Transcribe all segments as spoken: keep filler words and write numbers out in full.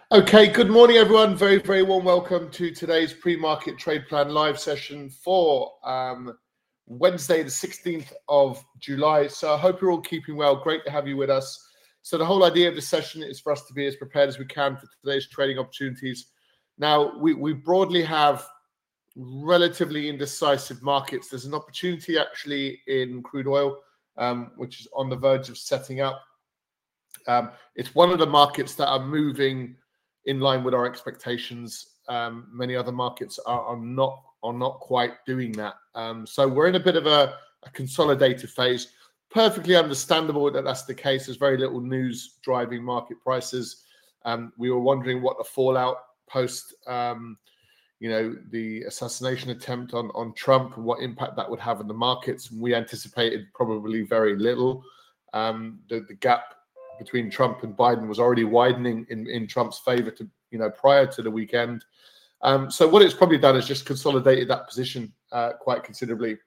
Okay, good morning, everyone. Very, very warm welcome to today's pre-market trade plan live session for um, Wednesday, the sixteenth of July. So I hope you're all keeping well. Great to have you with us. So the whole idea of this session is for us to be as prepared as we can for today's trading opportunities. Now, we, we broadly have relatively indecisive markets. There's an opportunity actually in crude oil, um, which is on the verge of setting up. Um, it's one of the markets that are moving in line with our expectations. Um, many other markets are, are not are not quite doing that. Um, so we're in a bit of a, a consolidated phase. Perfectly understandable that that's the case. There's very little news driving market prices. Um, we were wondering what the fallout post, um, you know, the assassination attempt on on Trump and what impact that would have on the markets. And we anticipated probably very little. Um, the, the gap between Trump and Biden was already widening in, in Trump's favor to, you know, prior to the weekend. Um, so what it's probably done is just consolidated that position uh, quite considerably.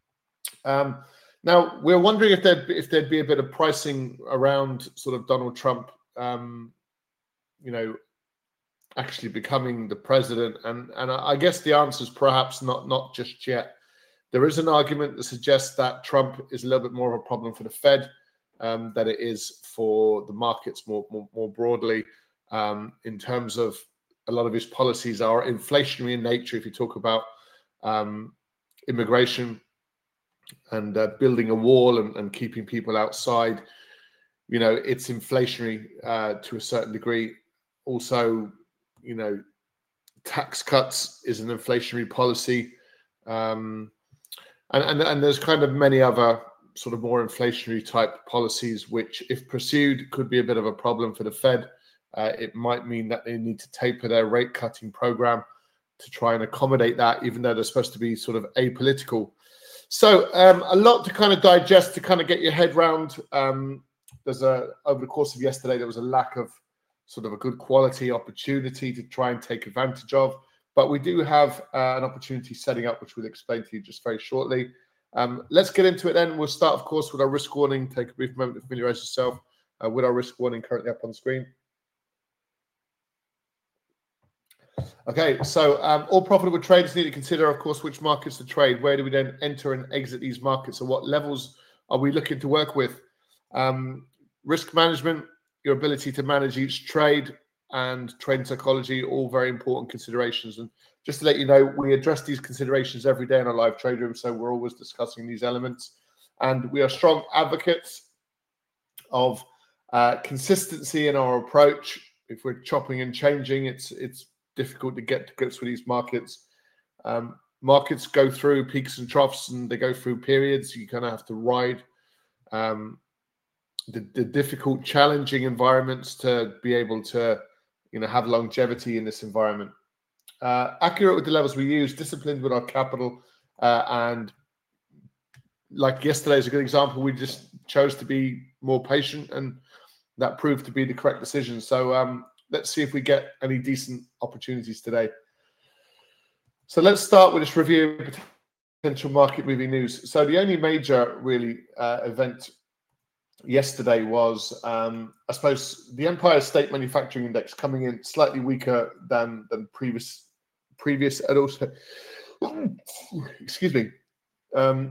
Um, now we're wondering if there'd if there'd be a bit of pricing around sort of Donald Trump, um, you know, actually becoming the president, and and I guess the answer is perhaps not not just yet. There is an argument that suggests that Trump is a little bit more of a problem for the Fed Um, than it is for the markets more more, more broadly, um, in terms of a lot of his policies are inflationary in nature. If you talk about um, immigration and uh, building a wall and, and keeping people outside, you know, it's inflationary uh, to a certain degree. Also, you know, tax cuts is an inflationary policy, um, and, and and there's kind of many other sort of more inflationary type policies, which if pursued could be a bit of a problem for the Fed. Uh, it might mean that they need to taper their rate cutting program to try and accommodate that, even though they're supposed to be sort of apolitical. So um, a lot to kind of digest, to kind of get your head round. Um, there's a, over the course of yesterday, there was a lack of sort of a good quality opportunity to try and take advantage of, but we do have uh, an opportunity setting up, which we'll explain to you just very shortly. Um, let's get into it then. We'll start, of course, with our risk warning. Take a brief moment to familiarize yourself uh, with our risk warning currently up on screen. Okay, so um, all profitable traders need to consider, of course, which markets to trade. Where do we then enter and exit these markets, and what levels are we looking to work with? Um, risk management, your ability to manage each trade, and trading psychology, all very important considerations. And just to let you know, we address these considerations every day in our live trade room, so we're always discussing these elements. And we are strong advocates of uh, consistency in our approach. If we're chopping and changing, it's it's difficult to get to grips with these markets. Um, markets go through peaks and troughs, and they go through periods. You kind of have to ride um, the, the difficult, challenging environments to be able to, you know, have longevity in this environment. Uh, accurate with the levels we use, disciplined with our capital, uh, and like yesterday is a good example. We just chose to be more patient, and that proved to be the correct decision. So um, let's see if we get any decent opportunities today. So let's start with this review of potential market moving news. So the only major really uh, event yesterday was, um, I suppose, the Empire State Manufacturing Index coming in slightly weaker than than previous previous and also, excuse me, um,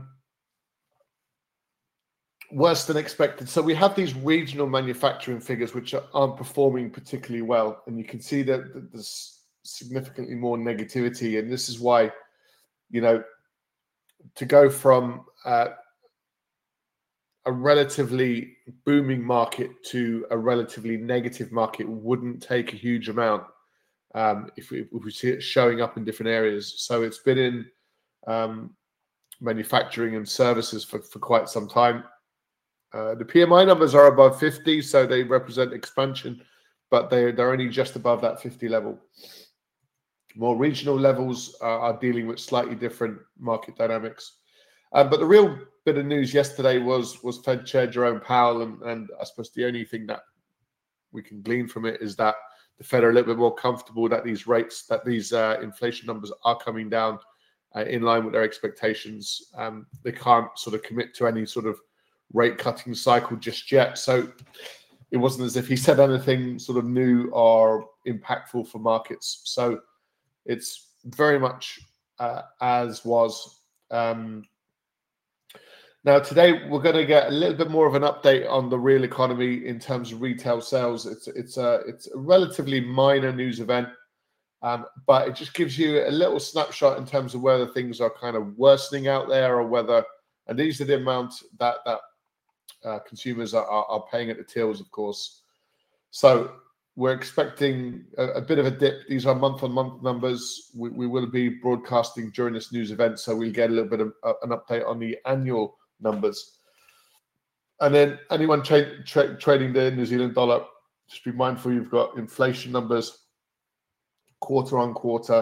worse than expected. So we have these regional manufacturing figures which aren't performing particularly well, and you can see that there's significantly more negativity, and this is why, you know, to go from uh, a relatively booming market to a relatively negative market wouldn't take a huge amount um, if, we, if we see it showing up in different areas. So it's been in um, manufacturing and services for, for quite some time. Uh, the P M I numbers are above fifty, so they represent expansion, but they, they're only just above that fifty level. More regional levels are, are dealing with slightly different market dynamics. Um, but the real bit of news yesterday was was Fed Chair Jerome Powell, and, and I suppose the only thing that we can glean from it is that the Fed are a little bit more comfortable that these rates, that these uh, inflation numbers are coming down uh, in line with their expectations. Um, they can't sort of commit to any sort of rate cutting cycle just yet. So it wasn't as if he said anything sort of new or impactful for markets. So it's very much uh, as was. Um, now, today we're going to get a little bit more of an update on the real economy in terms of retail sales. It's it's a it's a relatively minor news event, um, but it just gives you a little snapshot in terms of whether things are kind of worsening out there or whether, and these are the amounts that that uh, consumers are, are, are paying at the tills, of course. So we're expecting a, a bit of a dip. These are month-on-month numbers. We, we will be broadcasting during this news event, so we'll get a little bit of uh, an update on the annual numbers. And then anyone tra tra trading the New Zealand dollar, just be mindful you've got inflation numbers quarter on quarter.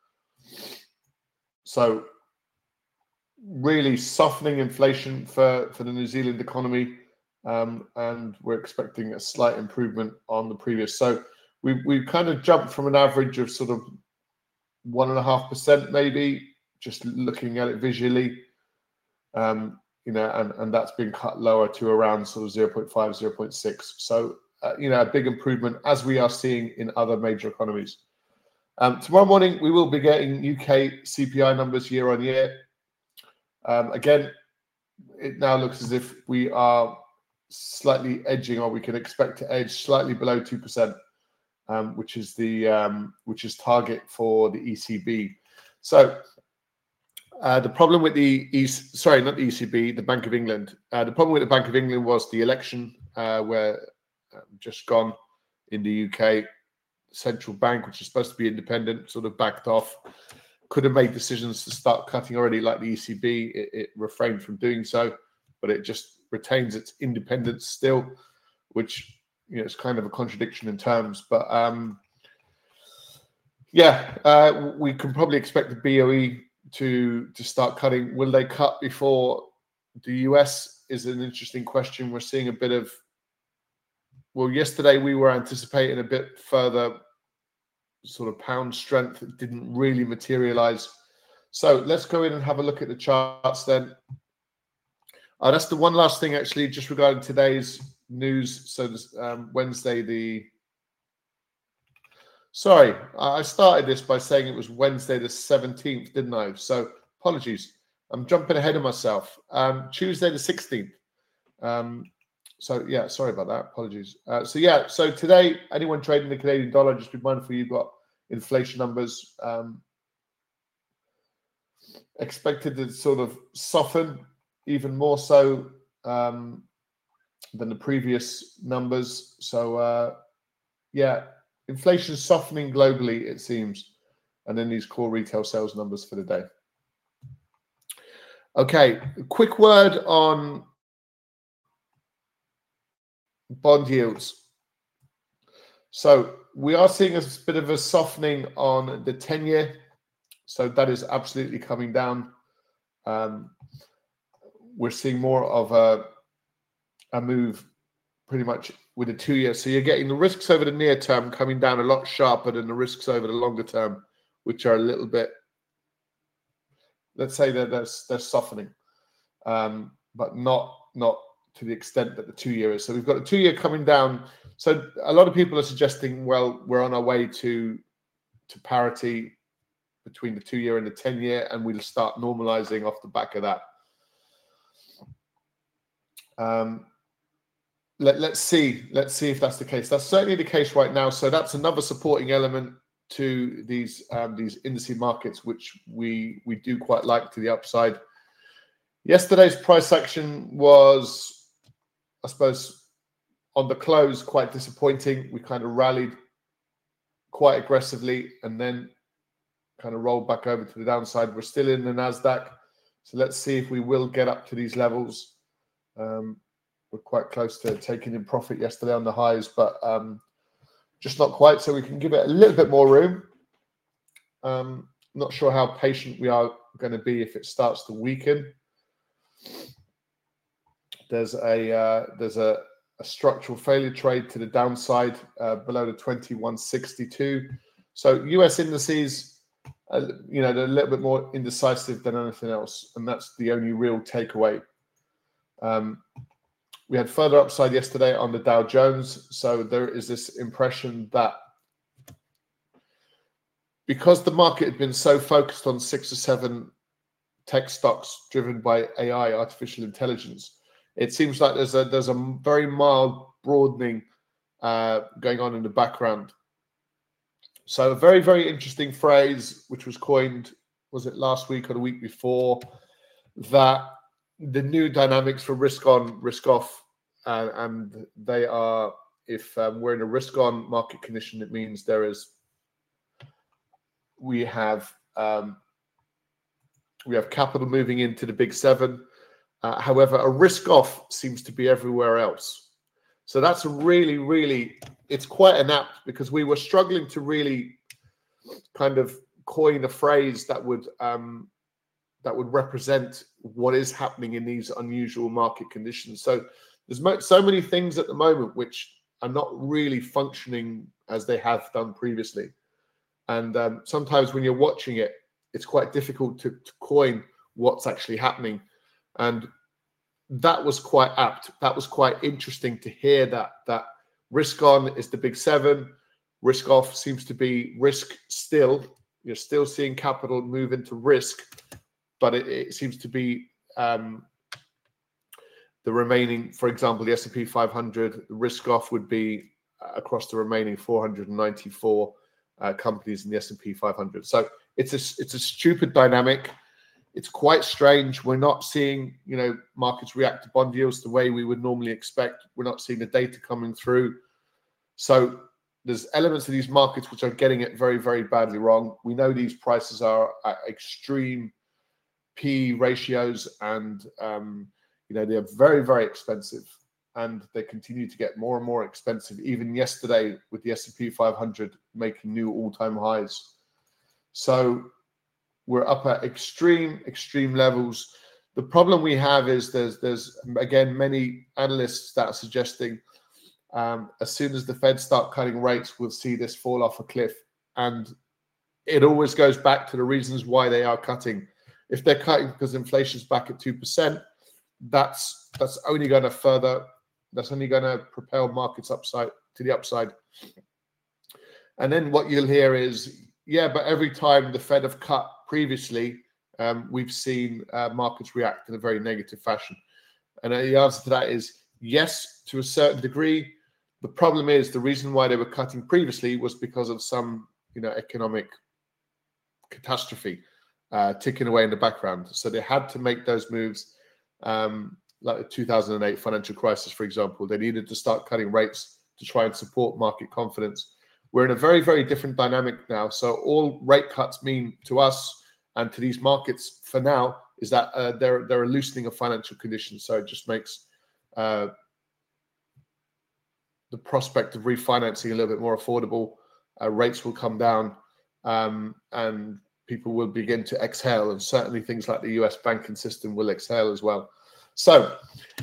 So really softening inflation for, for the New Zealand economy. Um, and we're expecting a slight improvement on the previous. So we we kind of jumped from an average of sort of one and a half percent, maybe, just looking at it visually. Um, you know, and, and that's been cut lower to around sort of zero point five, zero point six. So, uh, you know, a big improvement as we are seeing in other major economies. Um, tomorrow morning, we will be getting U K C P I numbers year on year. Um, again, it now looks as if we are slightly edging, or we can expect to edge slightly below two percent, um, which is the um, which is target for the E C B. So, Uh, the problem with the East, sorry, not the E C B, the Bank of England. Uh, the problem with the Bank of England was the election, uh, where um, just gone in the U K, central bank, which is supposed to be independent, sort of backed off. Could have made decisions to start cutting already, like the E C B. It, it refrained from doing so, but it just retains its independence still, which, you know, it's kind of a contradiction in terms. But um, yeah, uh, we can probably expect the B O E to to start cutting. Will they cut before the U S is an interesting question. We're seeing a bit of, well, yesterday we were anticipating a bit further sort of pound strength. It didn't really materialize. So let's go in and have a look at the charts then. Uh, that's the one last thing actually, just regarding today's news. So this um, Wednesday, the Sorry, I started this by saying it was Wednesday the seventeenth, didn't I? So apologies. I'm jumping ahead of myself. Um, Tuesday the sixteenth. Um, so yeah, sorry about that. Apologies. Uh, so yeah, so today, anyone trading the Canadian dollar, just be mindful you've got inflation numbers um, expected to sort of soften even more so um, than the previous numbers. So uh, yeah. Inflation softening globally, it seems, and then these core retail sales numbers for the day. Okay, a quick word on bond yields. So we are seeing a bit of a softening on the ten-year, so that is absolutely coming down. Um, we're seeing more of a, a move pretty much with a two-year. So you're getting the risks over the near term coming down a lot sharper than the risks over the longer term, which are a little bit, let's say that they're, they're softening, um, but not not to the extent that the two-year is. So we've got a two-year coming down. So a lot of people are suggesting, well, we're on our way to to parity between the two-year and the ten-year, and we'll start normalizing off the back of that. Um, Let, let's see. Let's see if that's the case. That's certainly the case right now. So that's another supporting element to these um, these indice markets, which we we do quite like to the upside. Yesterday's price action was, I suppose, on the close, quite disappointing. We kind of rallied quite aggressively and then kind of rolled back over to the downside. We're still in the NASDAQ. So let's see if we will get up to these levels. Um, we're quite close to taking in profit yesterday on the highs, but um, just not quite. So we can give it a little bit more room. Um, not sure how patient we are going to be if it starts to weaken. There's a uh, there's a, a structural failure trade to the downside uh, below the twenty-one sixty-two. So U S indices, uh, you know, they're a little bit more indecisive than anything else, and that's the only real takeaway. Um, we had further upside yesterday on the Dow Jones, so there is this impression that because the market had been so focused on six or seven tech stocks driven by A I, artificial intelligence, it seems like there's a there's a very mild broadening uh, going on in the background. So a very, very interesting phrase, which was coined, was it last week or the week before, that the new dynamics for risk on, risk off, uh, and they are, if um, we're in a risk on market condition, it means there is, we have, um, we have capital moving into the big seven. Uh, however, a risk off seems to be everywhere else. So that's a really, really, it's quite an apt, because we were struggling to really kind of coin a phrase that would um, that would represent what is happening in these unusual market conditions. So there's mo- so many things at the moment which are not really functioning as they have done previously. And um, sometimes when you're watching it, it's quite difficult to, to coin what's actually happening. And that was quite apt. That was quite interesting to hear that that risk on is the big seven, risk off seems to be risk still. You're still seeing capital move into risk, but it, it seems to be um, the remaining, for example, the S and P five hundred, the risk off would be across the remaining four hundred ninety-four uh, companies in the S and P five hundred. So it's a it's a stupid dynamic. It's quite strange. We're not seeing, you know, markets react to bond yields the way we would normally expect. We're not seeing the data coming through. So there's elements of these markets which are getting it very, very badly wrong. We know these prices are at extreme P E ratios, and um, you know, they're very, very expensive, and they continue to get more and more expensive. Even yesterday, with the S and P five hundred making new all-time highs. So we're up at extreme, extreme levels. The problem we have is there's, there's again, many analysts that are suggesting um, as soon as the Fed start cutting rates, we'll see this fall off a cliff. And it always goes back to the reasons why they are cutting. If they're cutting because inflation's back at two percent, that's that's only going to further, that's only going to propel markets upside to the upside. And then what you'll hear is, yeah, but every time the Fed have cut previously, um, we've seen uh, markets react in a very negative fashion. And the answer to that is yes, to a certain degree. The problem is the reason why they were cutting previously was because of some, you know, economic catastrophe uh, ticking away in the background. So they had to make those moves, um, like the two thousand eight financial crisis, for example. They needed to start cutting rates to try and support market confidence. We're in a very, very different dynamic now. So all rate cuts mean to us and to these markets for now is that uh, they're, they're a loosening of financial conditions. So it just makes uh, the prospect of refinancing a little bit more affordable. Uh, rates will come down um, and people will begin to exhale. And certainly things like the U S banking system will exhale as well. So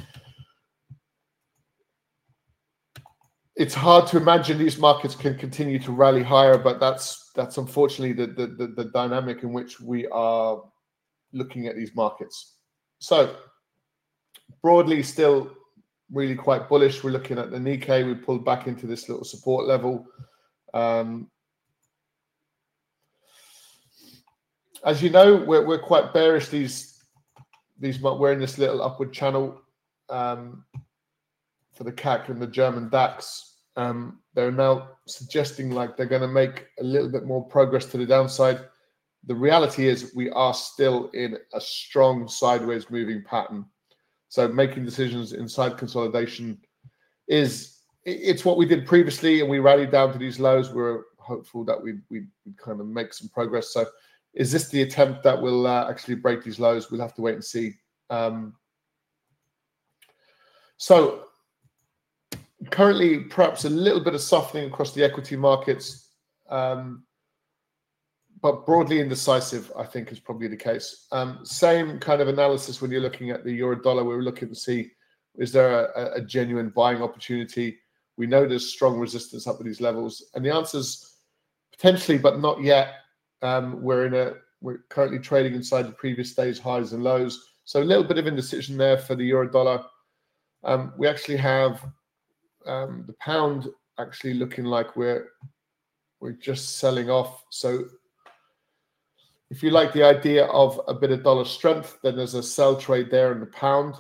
it's hard to imagine these markets can continue to rally higher, but that's that's unfortunately the, the, the, the dynamic in which we are looking at these markets. So broadly still really quite bullish. We're looking at the Nikkei. We pulled back into this little support level. Um, as you know, we're, we're quite bearish. These, these we're in this little upward channel um, for the C A C and the German DAX. Um, they're now suggesting like they're going to make a little bit more progress to the downside. The reality is we are still in a strong sideways moving pattern. So making decisions inside consolidation is, it's what we did previously, and we rallied down to these lows. We're hopeful that we we kind of make some progress. So is this the attempt that will uh, actually break these lows? We'll have to wait and see. Um, so currently, perhaps a little bit of softening across the equity markets, um, but broadly indecisive, I think, is probably the case. Um, same kind of analysis when you're looking at the euro dollar. We were looking to see, is there a, a genuine buying opportunity? We know there's strong resistance up at these levels, and the answer is potentially, but not yet. Um, we're in a we're currently trading inside the previous day's highs and lows, so a little bit of indecision there for the euro dollar. Um, we actually have Um, the pound actually looking like we're we're just selling off. So If you like the idea of a bit of dollar strength, then there's a sell trade there in the pound.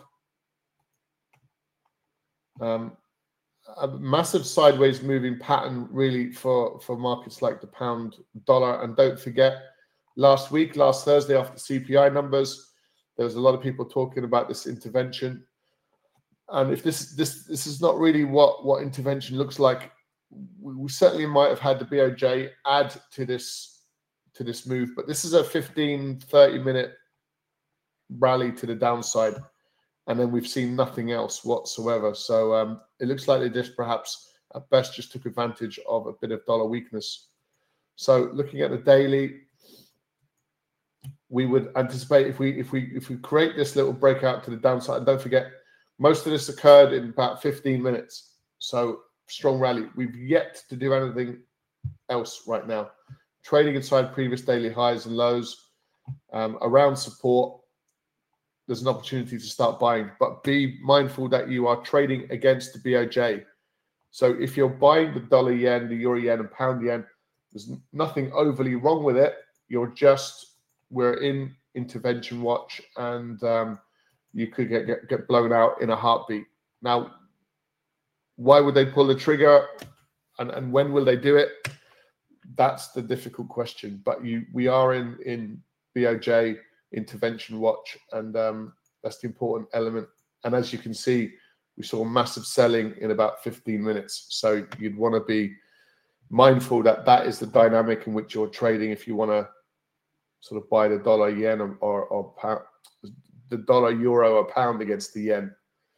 Um, a massive sideways moving pattern really for, for markets like the pound dollar. And don't forget, last week, last Thursday after C P I numbers, there was a lot of people talking about this intervention. And if this this this is not really what, what intervention looks like, we, we certainly might have had the B O J add to this to this move. But this is a fifteen, thirty minute rally to the downside. And then we've seen nothing else whatsoever. So um, it looks like they just perhaps at best just took advantage of a bit of dollar weakness. So looking at the daily, we would anticipate if we if we if we create this little breakout to the downside, and don't forget, most of this occurred in about fifteen minutes. So strong rally. We've yet to do anything else right now. Trading inside previous daily highs and lows, um, around support. There's an opportunity to start buying, but be mindful that you are trading against the B O J. So if you're buying the dollar yen, the euro yen, and pound yen, there's nothing overly wrong with it. You're just, we're in intervention watch, and um, you could get, get, get blown out in a heartbeat. Now, why would they pull the trigger, and, and when will they do it? That's the difficult question. But you, we are in, in B O J intervention watch, and um, that's the important element. And as you can see, we saw massive selling in about fifteen minutes. So you'd want to be mindful that that is the dynamic in which you're trading if you want to sort of buy the dollar yen or, or, or pound, the dollar euro or pound against the yen.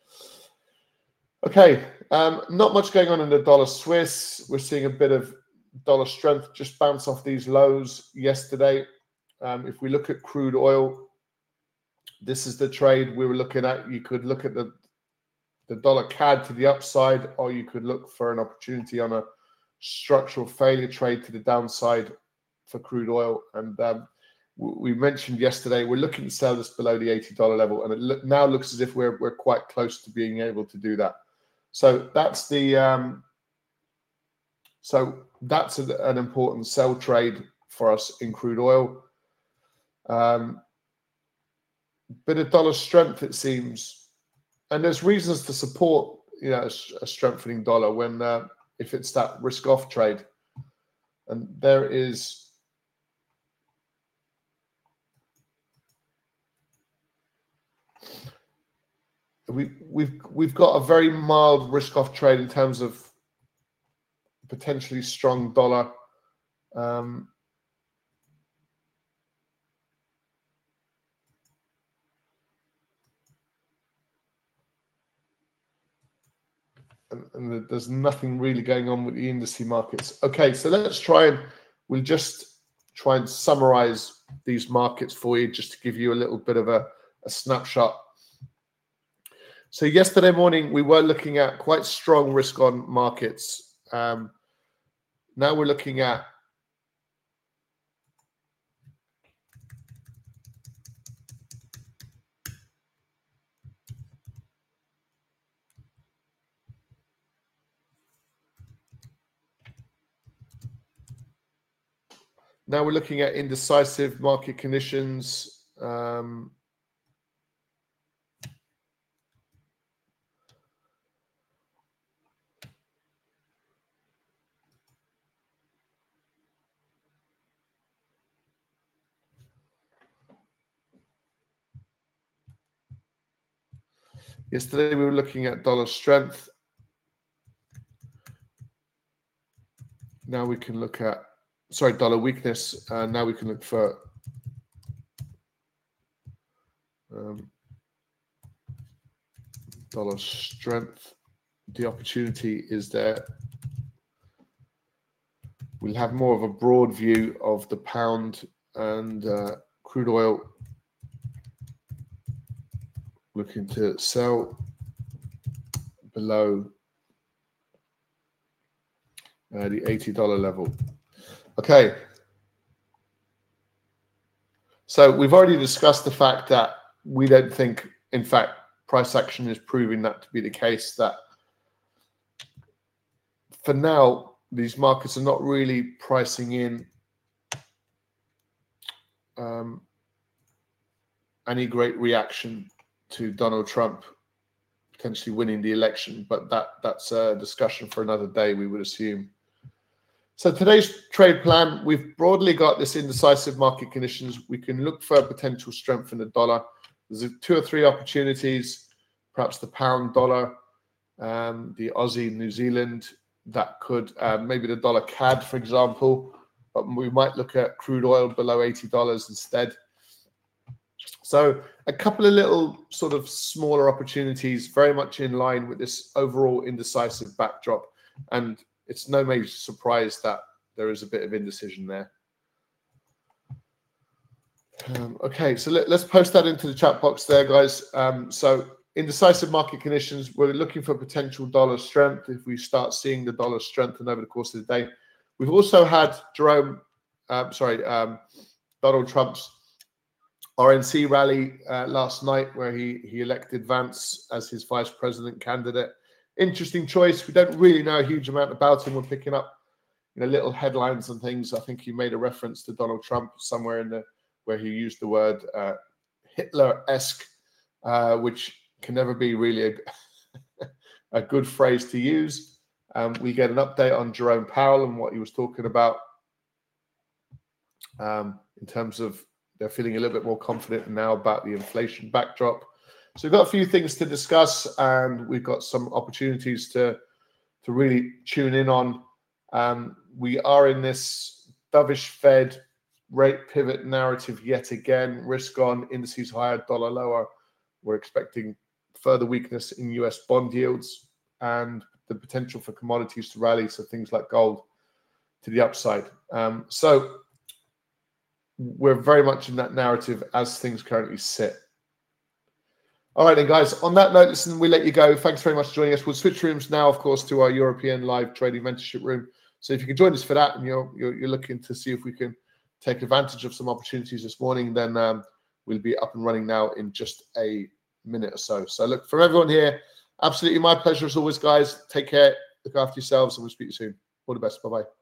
Okay, um, not much going on in the dollar Swiss. We're seeing a bit of dollar strength just bounce off these lows yesterday. Um, if we look at crude oil, this is the trade we were looking at. You could look at the, the dollar C A D to the upside, or you could look for an opportunity on a structural failure trade to the downside for crude oil. And um, we mentioned yesterday, we're looking to sell this below the eighty dollar level, and it look, now looks as if we're, we're quite close to being able to do that. So that's the um, so that's a, an important sell trade for us in crude oil. Um, bit of dollar strength, it seems, and there's reasons to support, you know, a, a strengthening dollar when uh, if it's that risk-off trade, and there is we we've we've got a very mild risk-off trade in terms of potentially strong dollar. Um, And, and there's nothing really going on with the indice markets. Okay, so let's try and we'll just try and summarize these markets for you, just to give you a little bit of a, a snapshot. So yesterday morning we were looking at quite strong risk on markets. Um, now we're looking at Now we're looking at indecisive market conditions. Um, yesterday we were looking at dollar strength. Now we can look at, sorry, dollar weakness. And uh, now we can look for um, dollar strength. The opportunity is there. We'll have more of a broad view of the pound and uh, crude oil. Looking to sell below uh, the eighty dollar level. Okay. So we've already discussed the fact that we don't think, in fact, price action is proving that to be the case, that for now, these markets are not really pricing in um, any great reaction to Donald Trump potentially winning the election, but that that's a discussion for another day, we would assume. So today's trade plan, we've broadly got this indecisive market conditions. We can look for potential strength in the dollar. There's two or three opportunities, perhaps the pound dollar, um, the Aussie, New Zealand, that could, uh, maybe the dollar C A D, for example, but we might look at crude oil below eighty dollars instead. So a couple of little sort of smaller opportunities, very much in line with this overall indecisive backdrop. And it's no major surprise that there is a bit of indecision there. Um, okay, so let, let's post that into the chat box there, guys. Um, so indecisive market conditions, we're looking for potential dollar strength if we start seeing the dollar strengthen over the course of the day. We've also had Jerome, um, sorry, um, Donald Trump's R N C rally uh, last night, where he he elected Vance as his vice president candidate. Interesting choice. We don't really know a huge amount about him. We're picking up, you know, little headlines and things. I think he made a reference to Donald Trump somewhere in the where he used the word uh, Hitler-esque, uh, which can never be really a, a good phrase to use. Um, we get an update on Jerome Powell and what he was talking about um, in terms of they're feeling a little bit more confident now about the inflation backdrop. So we've got a few things to discuss, and we've got some opportunities to, to really tune in on. Um, we are in this dovish Fed rate pivot narrative yet again. Risk on, indices higher, dollar lower. We're expecting further weakness in U S bond yields and the potential for commodities to rally, so things like gold to the upside. Um, so we're very much in that narrative as things currently sit. All right, then, guys, on that note, listen, we let you go. Thanks very much for joining us. We'll switch rooms now, of course, to our European live trading mentorship room. So if you can join us for that and you're, you're, you're looking to see if we can take advantage of some opportunities this morning, then um, we'll be up and running now in just a minute or so. So look, from everyone here, absolutely my pleasure as always, guys. Take care, look after yourselves, and we'll speak to you soon. All the best. Bye-bye.